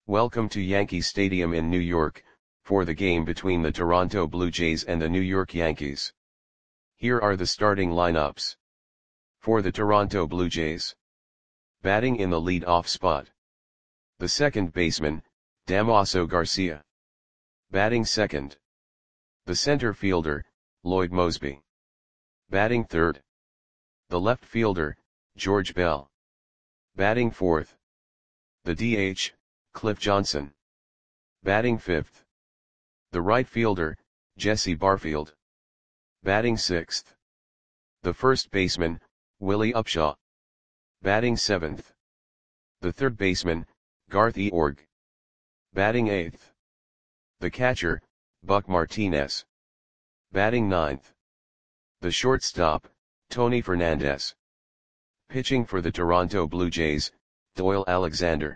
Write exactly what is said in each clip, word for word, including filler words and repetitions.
Welcome to Yankee Stadium in New York, for the game between the Toronto Blue Jays and the New York Yankees. Here are the starting lineups. For the Toronto Blue Jays. Batting in the lead-off spot. The second baseman, Damaso Garcia. Batting second. The center fielder, Lloyd Moseby. Batting third. The left fielder, George Bell. Batting fourth. The D H, Cliff Johnson. Batting fifth. The right fielder, Jesse Barfield. Batting sixth. The first baseman, Willie Upshaw. Batting seventh. The third baseman, Garth Eorg. Batting eighth. The catcher, Buck Martinez. Batting ninth. The shortstop, Tony Fernandez. Pitching for the Toronto Blue Jays, Doyle Alexander.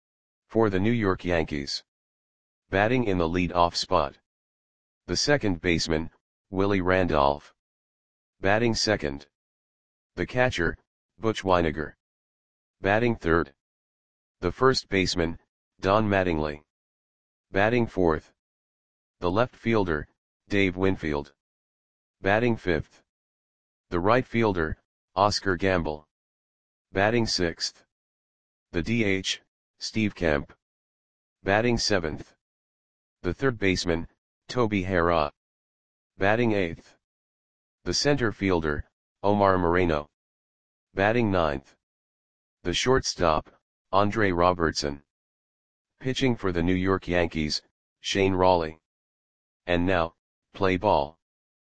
For the New York Yankees. Batting in the lead-off spot. The second baseman, Willie Randolph. Batting second. The catcher, Butch Wynegar. Batting third. The first baseman, Don Mattingly. Batting fourth. The left fielder, Dave Winfield. Batting fifth. The right fielder, Oscar Gamble. Batting sixth. The D H, Steve Kemp. Batting seventh. The third baseman, Toby Harrah. Batting eighth. The center fielder, Omar Moreno. Batting ninth. The shortstop, Andre Robertson. Pitching for the New York Yankees, Shane Rawley. And now, play ball.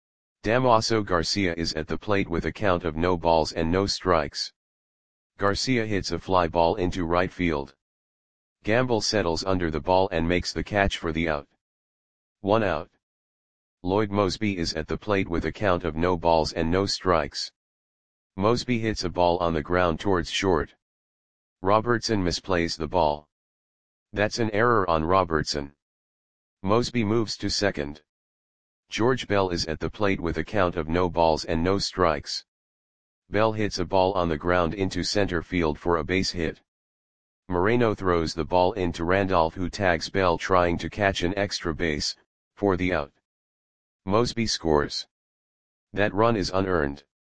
Damaso Garcia is at the plate with a count of no balls and no strikes. Garcia hits a fly ball into right field. Gamble settles under the ball and makes the catch for the out. One out. Lloyd Moseby is at the plate with a count of no balls and no strikes. Moseby hits a ball on the ground towards short. Robertson misplays the ball. That's an error on Robertson. Moseby moves to second. George Bell is at the plate with a count of no balls and no strikes. Bell hits a ball on the ground into center field for a base hit. Moreno throws the ball into Randolph, who tags Bell trying to catch an extra base, for the out. Moseby scores. That run is unearned.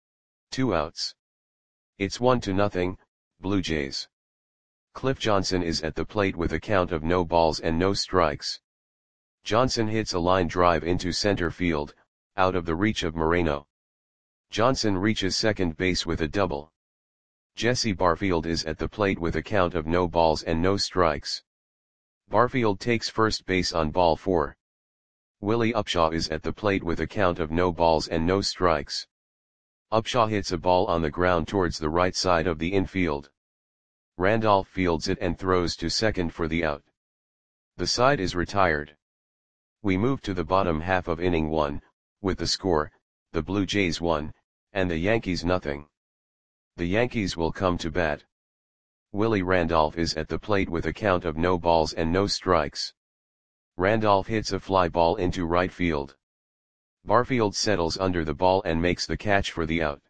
Two outs. It's one to nothing, Blue Jays. Cliff Johnson is at the plate with a count of no balls and no strikes. Johnson hits a line drive into center field, out of the reach of Moreno. Johnson reaches second base with a double. Jesse Barfield is at the plate with a count of no balls and no strikes. Barfield takes first base on ball four. Willie Upshaw is at the plate with a count of no balls and no strikes. Upshaw hits a ball on the ground towards the right side of the infield. Randolph fields it and throws to second for the out. The side is retired. We move to the bottom half of inning one, with the score, the Blue Jays one, and the Yankees nothing. The Yankees will come to bat. Willie Randolph is at the plate with a count of no balls and no strikes. Randolph hits a fly ball into right field. Barfield settles under the ball and makes the catch for the out.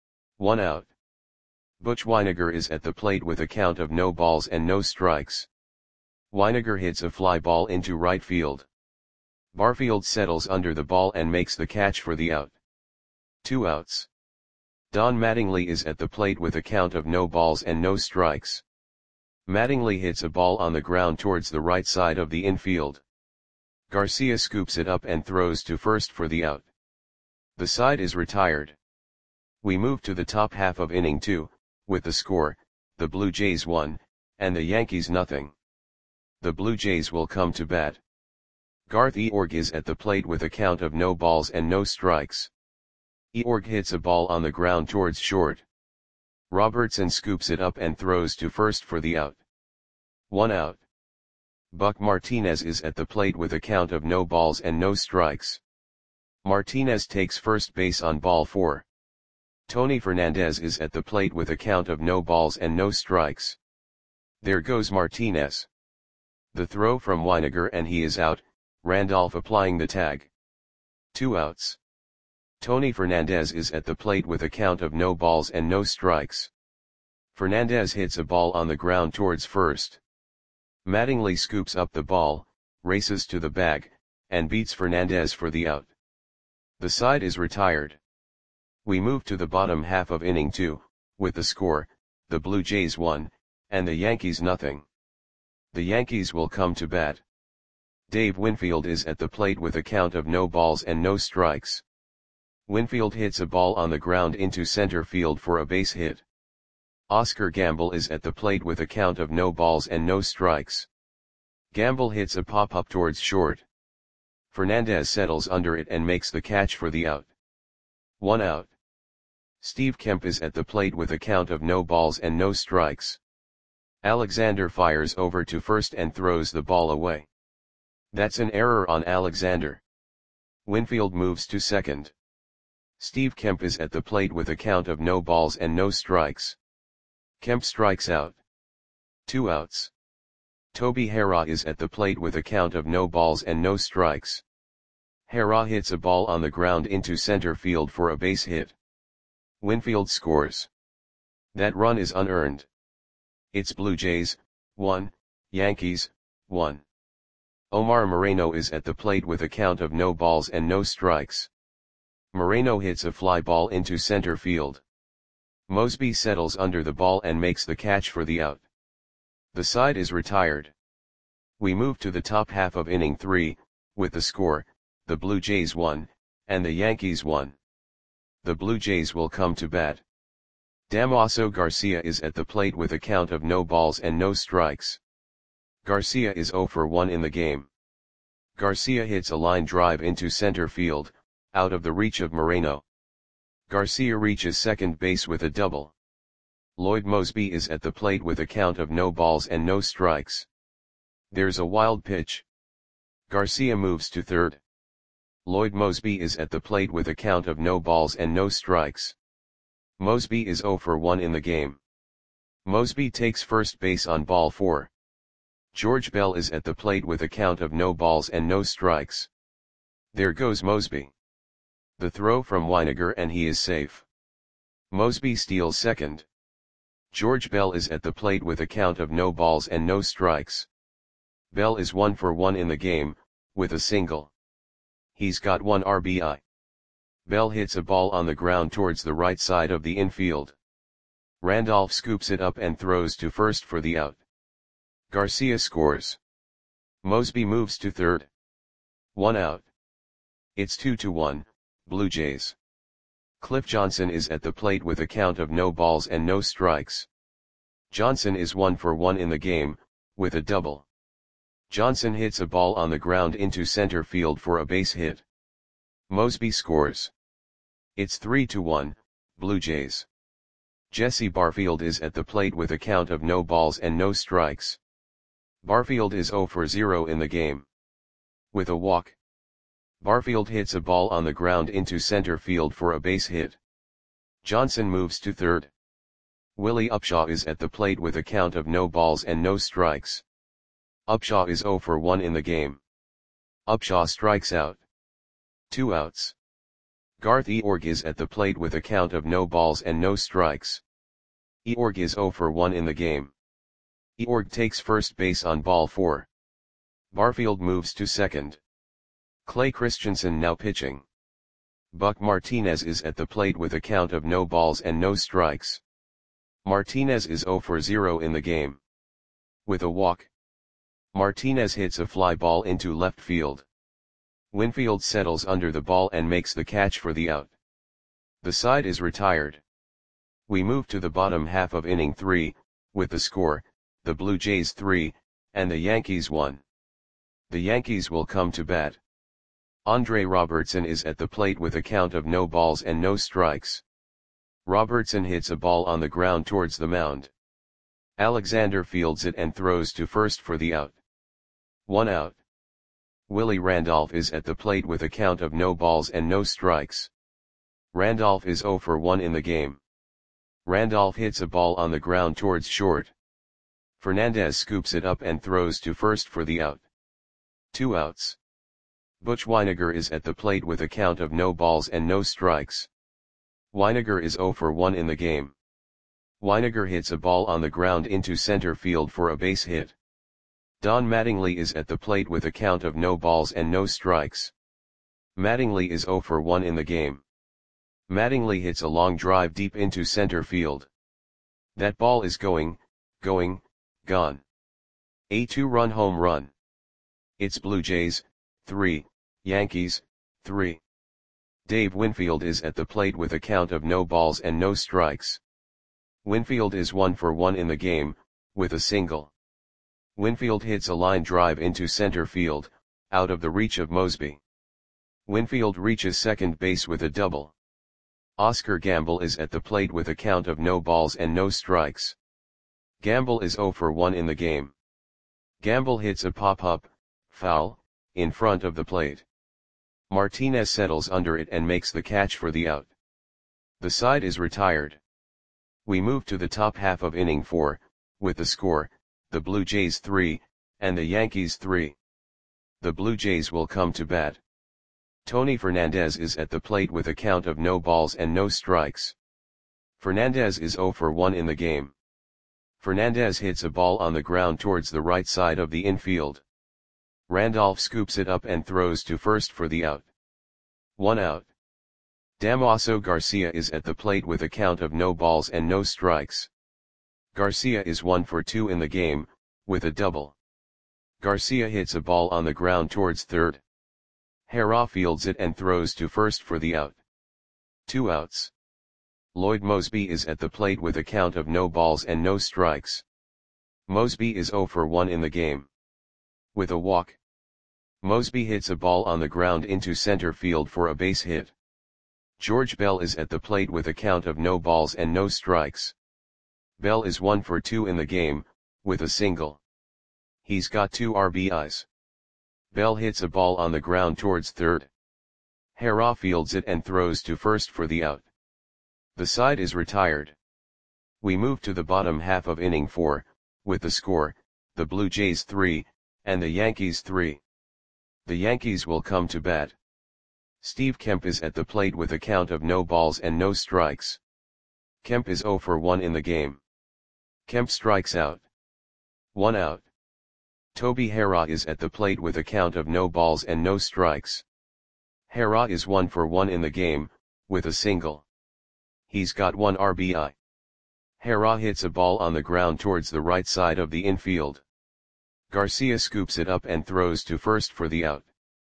One out. Butch Wynegar is at the plate with a count of no balls and no strikes. Wynegar hits a fly ball into right field. Barfield settles under the ball and makes the catch for the out. Two outs. Don Mattingly is at the plate with a count of no balls and no strikes. Mattingly hits a ball on the ground towards the right side of the infield. Garcia scoops it up and throws to first for the out. The side is retired. We move to the top half of inning two, with the score, the Blue Jays one, and the Yankees nothing. The Blue Jays will come to bat. Garth Eorg is at the plate with a count of no balls and no strikes. Eorg hits a ball on the ground towards short. Robertson scoops it up and throws to first for the out. One out. Buck Martinez is at the plate with a count of no balls and no strikes. Martinez takes first base on ball four. Tony Fernandez is at the plate with a count of no balls and no strikes. There goes Martinez. The throw from Wynegar and he is out, Randolph applying the tag. Two outs. Tony Fernandez is at the plate with a count of no balls and no strikes. Fernandez hits a ball on the ground towards first. Mattingly scoops up the ball, races to the bag, and beats Fernandez for the out. The side is retired. We move to the bottom half of inning two, with the score, the Blue Jays one, and the Yankees nothing. The Yankees will come to bat. Dave Winfield is at the plate with a count of no balls and no strikes. Winfield hits a ball on the ground into center field for a base hit. Oscar Gamble is at the plate with a count of no balls and no strikes. Gamble hits a pop-up towards short. Fernandez settles under it and makes the catch for the out. One out. Steve Kemp is at the plate with a count of no balls and no strikes. Alexander fires over to first and throws the ball away. That's an error on Alexander. Winfield moves to second. Steve Kemp is at the plate with a count of no balls and no strikes. Kemp strikes out. Two outs. Toby Harrah is at the plate with a count of no balls and no strikes. Harrah hits a ball on the ground into center field for a base hit. Winfield scores. That run is unearned. It's Blue Jays, one, Yankees, one. Omar Moreno is at the plate with a count of no balls and no strikes. Moreno hits a fly ball into center field. Mosby settles under the ball and makes the catch for the out. The side is retired. We move to the top half of inning three, with the score, the Blue Jays one, and the Yankees one. The Blue Jays will come to bat. Damaso Garcia is at the plate with a count of no balls and no strikes. Garcia is zero for one in the game. Garcia hits a line drive into center field, out of the reach of Moreno. Garcia reaches second base with a double. Lloyd Mosby is at the plate with a count of no balls and no strikes. There's a wild pitch. Garcia moves to third. Lloyd Mosby is at the plate with a count of no balls and no strikes. Mosby is zero for one in the game. Mosby takes first base on ball four. George Bell is at the plate with a count of no balls and no strikes. There goes Mosby. The throw from Weiniger and he is safe. Mosby steals second. George Bell is at the plate with a count of no balls and no strikes. Bell is one for one in the game, with a single. He's got one R B I. Bell hits a ball on the ground towards the right side of the infield. Randolph scoops it up and throws to first for the out. Garcia scores. Mosby moves to third. One out. It's two to one, Blue Jays. Cliff Johnson is at the plate with a count of no balls and no strikes. Johnson is one for one in the game, with a double. Johnson hits a ball on the ground into center field for a base hit. Mosby scores. It's three to one, Blue Jays. Jesse Barfield is at the plate with a count of no balls and no strikes. Barfield is zero for zero in the game. With a walk. Barfield hits a ball on the ground into center field for a base hit. Johnson moves to third. Willie Upshaw is at the plate with a count of no balls and no strikes. Upshaw is zero for one in the game. Upshaw strikes out. Two outs. Garth Eorg is at the plate with a count of no balls and no strikes. Eorg is zero for one in the game. Eorg takes first base on ball four. Barfield moves to second. Clay Christensen now pitching. Buck Martinez is at the plate with a count of no balls and no strikes. Martinez is zero for zero in the game. With a walk. Martinez hits a fly ball into left field. Winfield settles under the ball and makes the catch for the out. The side is retired. We move to the bottom half of inning three, with the score, the Blue Jays three, and the Yankees one. The Yankees will come to bat. Andre Robertson is at the plate with a count of no balls and no strikes. Robertson hits a ball on the ground towards the mound. Alexander fields it and throws to first for the out. One out. Willie Randolph is at the plate with a count of no balls and no strikes. Randolph is zero for one in the game. Randolph hits a ball on the ground towards short. Fernandez scoops it up and throws to first for the out. Two outs. Butch Weiniger is at the plate with a count of no balls and no strikes. Weiniger is zero for one in the game. Weiniger hits a ball on the ground into center field for a base hit. Don Mattingly is at the plate with a count of no balls and no strikes. Mattingly is zero for one in the game. Mattingly hits a long drive deep into center field. That ball is going, going, gone. A two-run home run. It's Blue Jays, three, Yankees, three. Dave Winfield is at the plate with a count of no balls and no strikes. Winfield is one for one in the game, with a single. Winfield hits a line drive into center field, out of the reach of Mosby. Winfield reaches second base with a double. Oscar Gamble is at the plate with a count of no balls and no strikes. Gamble is zero for one in the game. Gamble hits a pop-up, foul, in front of the plate. Martinez settles under it and makes the catch for the out. The side is retired. We move to the top half of inning four, with the score, the Blue Jays three, and the Yankees three. The Blue Jays will come to bat. Tony Fernandez is at the plate with a count of no balls and no strikes. Fernandez is zero for one in the game. Fernandez hits a ball on the ground towards the right side of the infield. Randolph scoops it up and throws to first for the out. One out. Damaso Garcia is at the plate with a count of no balls and no strikes. Garcia is one for two in the game, with a double. Garcia hits a ball on the ground towards third. Hera fields it and throws to first for the out. Two outs. Lloyd Mosby is at the plate with a count of no balls and no strikes. Mosby is zero for one in the game. With a walk. Mosby hits a ball on the ground into center field for a base hit. George Bell is at the plate with a count of no balls and no strikes. Bell is one for two in the game, with a single. He's got two R B Is. Bell hits a ball on the ground towards third. Hera fields it and throws to first for the out. The side is retired. We move to the bottom half of inning four, with the score, the Blue Jays three, and the Yankees three. The Yankees will come to bat. Steve Kemp is at the plate with a count of no balls and no strikes. Kemp is zero for one in the game. Kemp strikes out. One out. Toby Hera is at the plate with a count of no balls and no strikes. Hera is one for one in the game, with a single. He's got one R B I. Hera hits a ball on the ground towards the right side of the infield. Garcia scoops it up and throws to first for the out.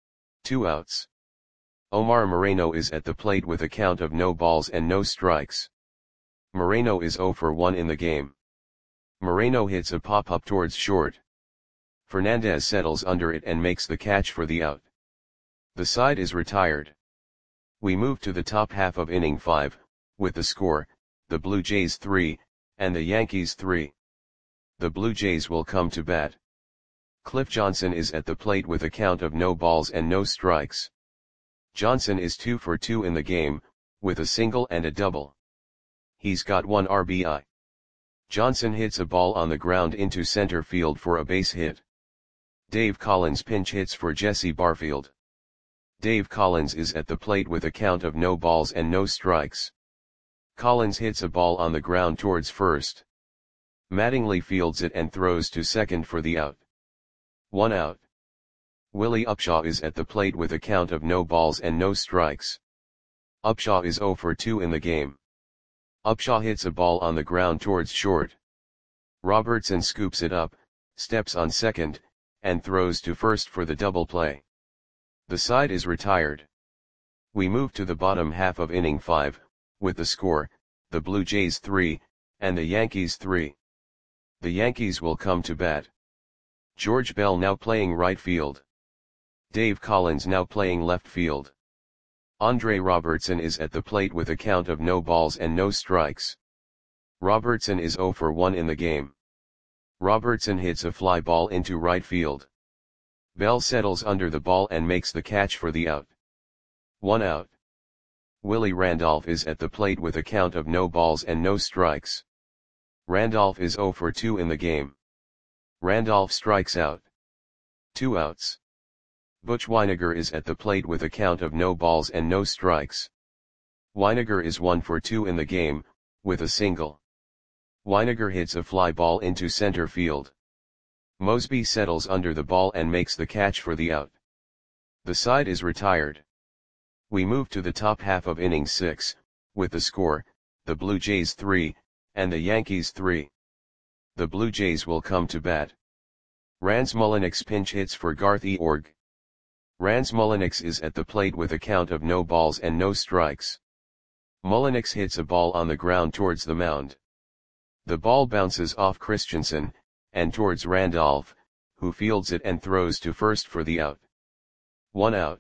Two outs. Omar Moreno is at the plate with a count of no balls and no strikes. Moreno is zero for one in the game. Moreno hits a pop-up towards short. Fernandez settles under it and makes the catch for the out. The side is retired. We move to the top half of inning five, with the score, the Blue Jays three, and the Yankees three. The Blue Jays will come to bat. Cliff Johnson is at the plate with a count of no balls and no strikes. Johnson is two for two in the game, with a single and a double. He's got one R B I. Johnson hits a ball on the ground into center field for a base hit. Dave Collins pinch hits for Jesse Barfield. Dave Collins is at the plate with a count of no balls and no strikes. Collins hits a ball on the ground towards first. Mattingly fields it and throws to second for the out. One out. Willie Upshaw is at the plate with a count of no balls and no strikes. Upshaw is zero for two in the game. Upshaw hits a ball on the ground towards short. Robertson scoops it up, steps on second, and throws to first for the double play. The side is retired. We move to the bottom half of inning five, with the score, the Blue Jays three, and the Yankees three. The Yankees will come to bat. George Bell now playing right field. Dave Collins now playing left field. Andre Robertson is at the plate with a count of no balls and no strikes. Robertson is zero for one in the game. Robertson hits a fly ball into right field. Bell settles under the ball and makes the catch for the out. One out. Willie Randolph is at the plate with a count of no balls and no strikes. Randolph is zero for two in the game. Randolph strikes out. Two outs. Butch Weiniger is at the plate with a count of no balls and no strikes. Weiniger is one for two in the game, with a single. Weiniger hits a fly ball into center field. Mosby settles under the ball and makes the catch for the out. The side is retired. We move to the top half of inning six, with the score, the Blue Jays three, and the Yankees three. The Blue Jays will come to bat. Rans Mulliniks pinch hits for Garth Eorg. Rans Mulliniks is at the plate with a count of no balls and no strikes. Mulliniks hits a ball on the ground towards the mound. The ball bounces off Christensen, and towards Randolph, who fields it and throws to first for the out. One out.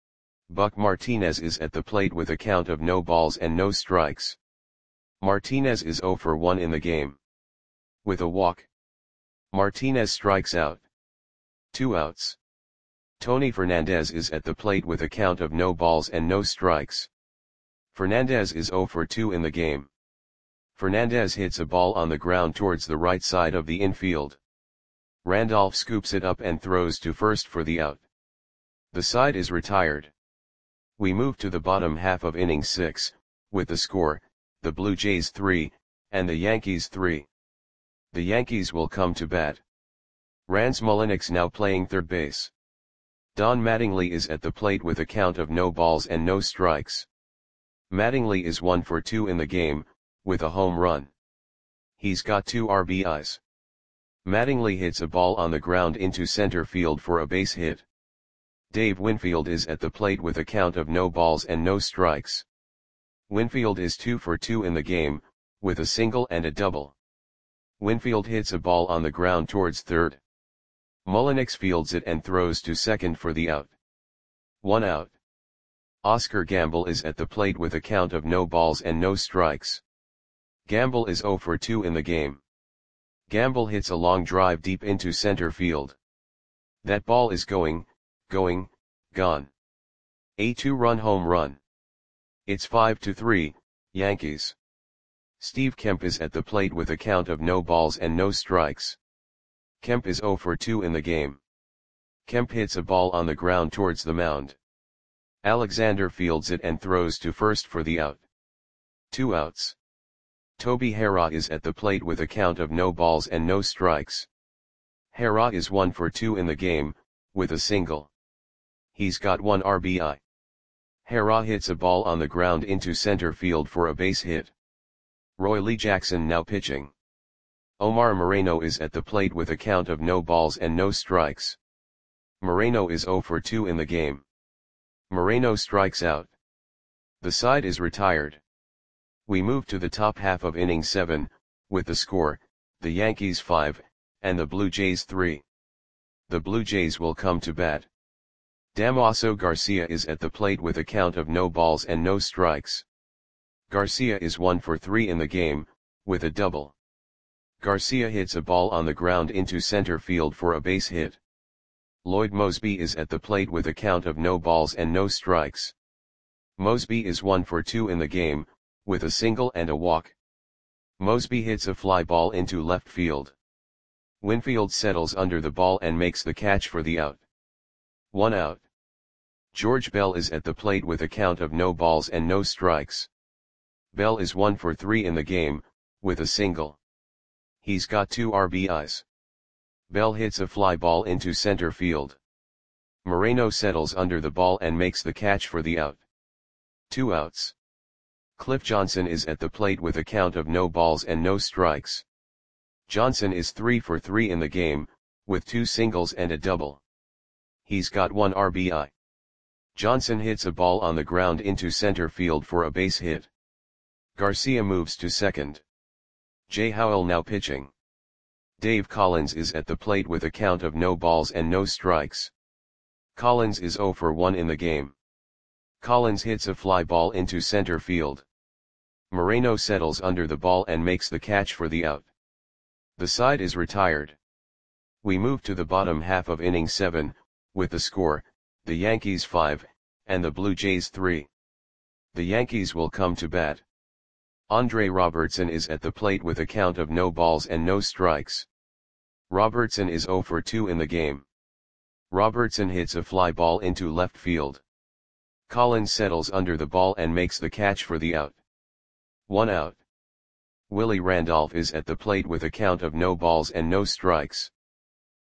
Buck Martinez is at the plate with a count of no balls and no strikes. Martinez is oh for one in the game. With a walk, Martinez strikes out. Two outs. Tony Fernandez is at the plate with a count of no balls and no strikes. Fernandez is oh for two in the game. Fernandez hits a ball on the ground towards the right side of the infield. Randolph scoops it up and throws to first for the out. The side is retired. We move to the bottom half of inning six, with the score, the Blue Jays three, and the Yankees three. The Yankees will come to bat. Rans Mulliniks now playing third base. Don Mattingly is at the plate with a count of no balls and no strikes. Mattingly is one for two in the game, with a home run. He's got two R B Is. Mattingly hits a ball on the ground into center field for a base hit. Dave Winfield is at the plate with a count of no balls and no strikes. Winfield is two for two in the game, with a single and a double. Winfield hits a ball on the ground towards third. Mulliniks fields it and throws to second for the out. One out. Oscar Gamble is at the plate with a count of no balls and no strikes. Gamble is oh for two in the game. Gamble hits a long drive deep into center field. That ball is going, going, gone. A two-run home run. It's five to three, Yankees. Steve Kemp is at the plate with a count of no balls and no strikes. Kemp is oh for two in the game. Kemp hits a ball on the ground towards the mound. Alexander fields it and throws to first for the out. Two outs. Toby Harrah is at the plate with a count of no balls and no strikes. Harrah is one for two in the game, with a single. He's got one R B I. Harrah hits a ball on the ground into center field for a base hit. Roy Lee Jackson now pitching. Omar Moreno is at the plate with a count of no balls and no strikes. Moreno is oh for two in the game. Moreno strikes out. The side is retired. We move to the top half of inning seven, with the score, the Yankees five, and the Blue Jays three. The Blue Jays will come to bat. Damaso Garcia is at the plate with a count of no balls and no strikes. Garcia is one for three in the game, with a double. Garcia hits a ball on the ground into center field for a base hit. Lloyd Mosby is at the plate with a count of no balls and no strikes. Mosby is one for two in the game, with a single and a walk. Mosby hits a fly ball into left field. Winfield settles under the ball and makes the catch for the out. One out. George Bell is at the plate with a count of no balls and no strikes. Bell is one for three in the game, with a single. He's got two R B Is. Bell hits a fly ball into center field. Moreno settles under the ball and makes the catch for the out. Two outs. Cliff Johnson is at the plate with a count of no balls and no strikes. Johnson is three for three in the game, with two singles and a double. He's got one R B I. Johnson hits a ball on the ground into center field for a base hit. Garcia moves to second. Jay Howell now pitching. Dave Collins is at the plate with a count of no balls and no strikes. Collins is oh for one in the game. Collins hits a fly ball into center field. Moreno settles under the ball and makes the catch for the out. The side is retired. We move to the bottom half of inning seven, with the score, the Yankees five, and the Blue Jays three. The Yankees will come to bat. Andre Robertson is at the plate with a count of no balls and no strikes. Robertson is oh for two in the game. Robertson hits a fly ball into left field. Collins settles under the ball and makes the catch for the out. One out. Willie Randolph is at the plate with a count of no balls and no strikes.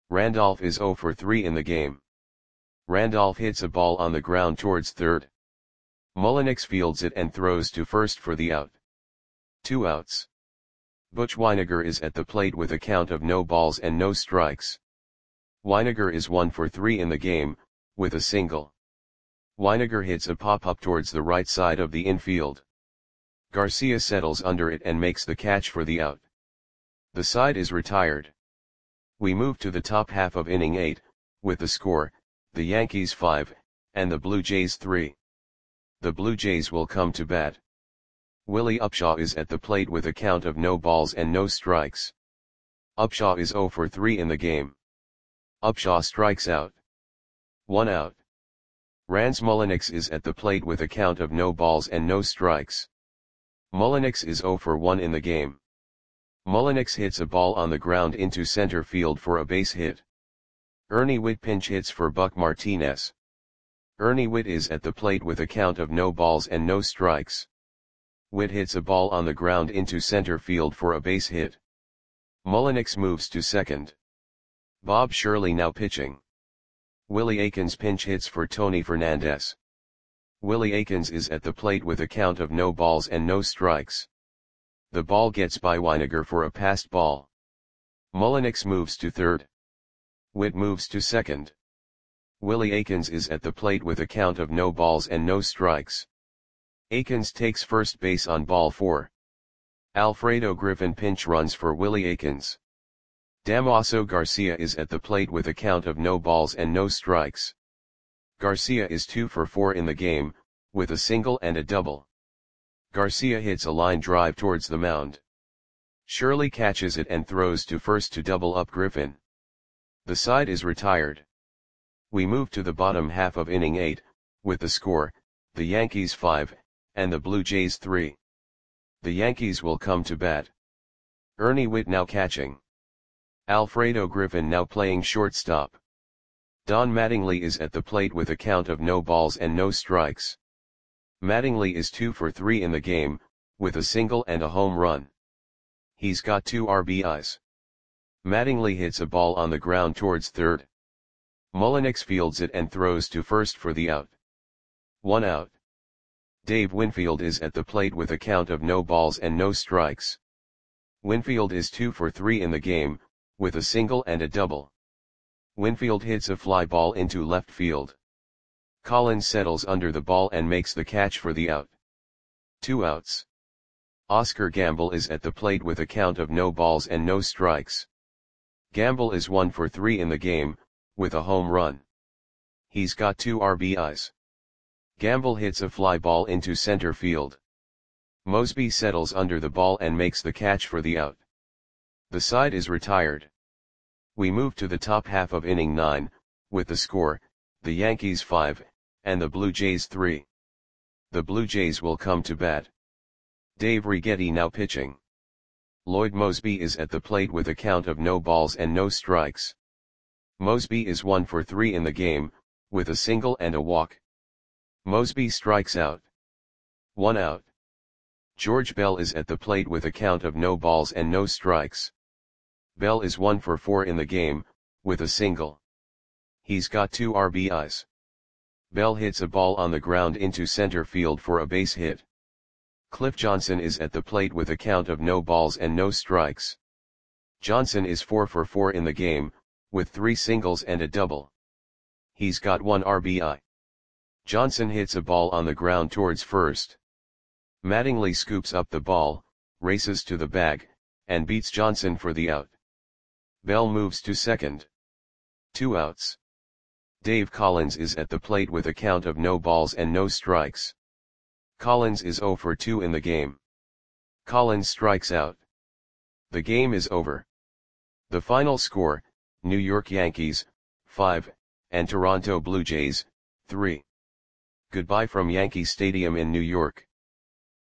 Randolph is zero for three in the game. Randolph hits a ball on the ground towards third. Mullenix fields it and throws to first for the out. Two outs. Butch Wynegar is at the plate with a count of no balls and no strikes. Wynegar is one for three in the game, with a single. Wynegar hits a pop-up towards the right side of the infield. Garcia settles under it and makes the catch for the out. The side is retired. We move to the top half of inning eight, with the score, the Yankees five, and the Blue Jays three. The Blue Jays will come to bat. Willie Upshaw is at the plate with a count of no balls and no strikes. Upshaw is zero for three in the game. Upshaw strikes out. One out. Rans Mullenix is at the plate with a count of no balls and no strikes. Mullenix is zero for one in the game. Mullenix hits a ball on the ground into center field for a base hit. Ernie Whitt pinch hits for Buck Martinez. Ernie Whitt is at the plate with a count of no balls and no strikes. Whitt hits a ball on the ground into center field for a base hit. Mullenix moves to second. Bob Shirley now pitching. Willie Aikens pinch hits for Tony Fernandez. Willie Aikens is at the plate with a count of no balls and no strikes. The ball gets by Wynegar for a passed ball. Mullenix moves to third. Whitt moves to second. Willie Aikens is at the plate with a count of no balls and no strikes. Aikens takes first base on ball four. Alfredo Griffin pinch runs for Willie Aikens. Damaso Garcia is at the plate with a count of no balls and no strikes. Garcia is two for four in the game, with a single and a double. Garcia hits a line drive towards the mound. Shirley catches it and throws to first to double up Griffin. The side is retired. We move to the bottom half of inning eight, with the score, the Yankees five, and the Blue Jays three. The Yankees will come to bat. Ernie Whitt now catching. Alfredo Griffin now playing shortstop. Don Mattingly is at the plate with a count of no balls and no strikes. Mattingly is two for three in the game, with a single and a home run. He's got two R B Is. Mattingly hits a ball on the ground towards third. Mullenix fields it and throws to first for the out. One out. Dave Winfield is at the plate with a count of no balls and no strikes. Winfield is two for three in the game, with a single and a double. Winfield hits a fly ball into left field. Collins settles under the ball and makes the catch for the out. Two outs. Oscar Gamble is at the plate with a count of no balls and no strikes. Gamble is one for three in the game, with a home run. He's got two R B Is. Gamble hits a fly ball into center field. Mosby settles under the ball and makes the catch for the out. The side is retired. We move to the top half of inning nine, with the score, the Yankees five, and the Blue Jays three. The Blue Jays will come to bat. Dave Righetti now pitching. Lloyd Mosby is at the plate with a count of no balls and no strikes. Mosby is one for three in the game, with a single and a walk. Mosby strikes out. One out. George Bell is at the plate with a count of no balls and no strikes. Bell is one for four in the game, with a single. He's got two R B Is. Bell hits a ball on the ground into center field for a base hit. Cliff Johnson is at the plate with a count of no balls and no strikes. Johnson is four for four in the game, with three singles and a double. He's got one R B I. Johnson hits a ball on the ground towards first. Mattingly scoops up the ball, races to the bag, and beats Johnson for the out. Bell moves to second. Two outs. Dave Collins is at the plate with a count of no balls and no strikes. Collins is zero for two in the game. Collins strikes out. The game is over. The final score, New York Yankees, five, and Toronto Blue Jays, three. Goodbye from Yankee Stadium in New York.